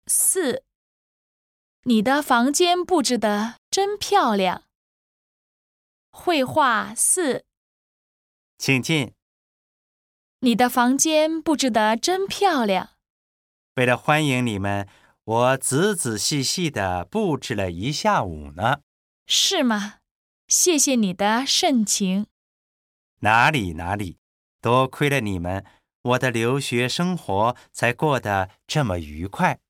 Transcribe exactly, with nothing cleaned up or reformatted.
四，你的房间布置得真漂亮。绘画四， 请进。 你的房间布置得真漂亮。 为了欢迎你们，我仔仔细细地布置了一下午呢。 是吗？谢谢你的盛情。 哪里哪里，多亏了你们，我的留学生活才过得这么愉快。